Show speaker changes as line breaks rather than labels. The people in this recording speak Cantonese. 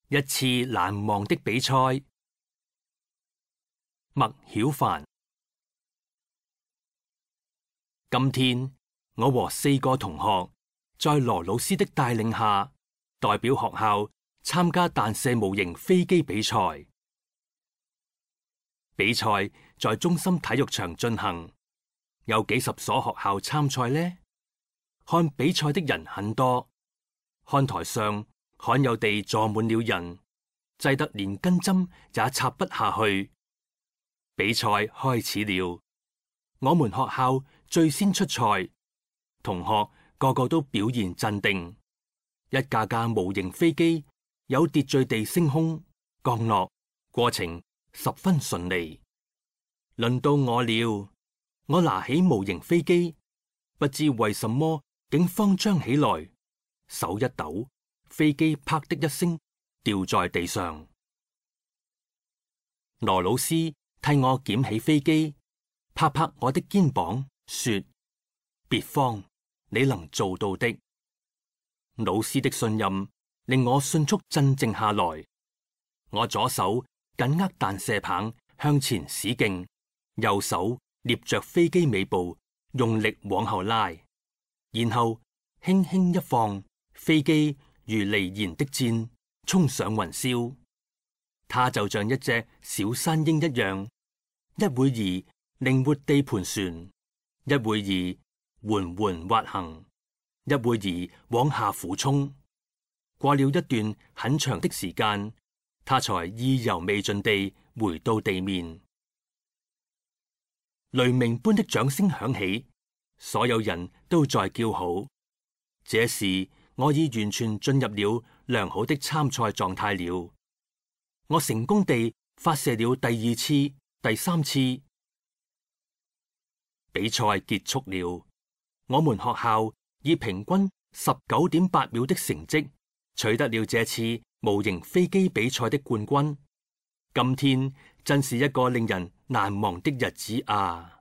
一次難忘的比賽。麥曉帆。今天我和4個同學在羅老師的帶領下，代表學校參加彈射模型飛機比賽。比賽在中心體育場進行，有幾十所學校參賽呢。看比賽的人很多，看台上罕有地坐滿了人，擠得連根針也插不下去。比賽開始了，我們學校最先出賽，同學個個都表現鎮定，一架架模型飛機有秩序地升空降落，過程十分順利。輪到我了，我拿起模型飛機，不知為什麼竟慌張起來，手一抖，飛機啪的一聲掉在地上。羅老師替我撿起飛機，拍拍我的肩膀，說：別慌，你能做到的。老師的信任令我迅速鎮靜下來。我左手緊握彈射棒向前使勁，右手捏着飛機尾部用力往後拉，然後輕輕一放，飛機如離弦的箭衝上雲霄。它就像一隻小山鷹一樣，一會兒靈活地盤旋，一會兒緩緩滑行，一會兒往下俯衝。過了一段很長的時間，它才意猶未盡地回到地面。雷鳴般的掌聲響起，所有人都在叫好。這時我已完全進入了良好的參賽狀態了。我成功地發射了第2次、第3次。比賽結束了，我們學校以平均19.8秒的成績取得了這次模型飛機比賽的冠軍。今天真是一個令人難忘的日子啊！